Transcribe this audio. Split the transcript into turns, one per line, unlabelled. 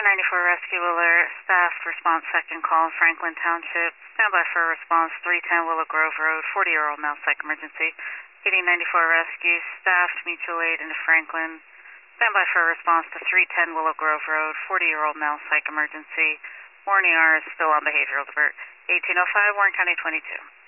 94 Rescue Alert, staff response second call, Franklin Township. Standby for response 310 Willow Grove Road, 40-year-old male psych emergency. PD 94 Rescue, staff mutual aid into Franklin. Standby for response to 310 Willow Grove Road, 40-year-old male psych emergency. Warning R is still on behavioral divert. 1805, Warren County 22.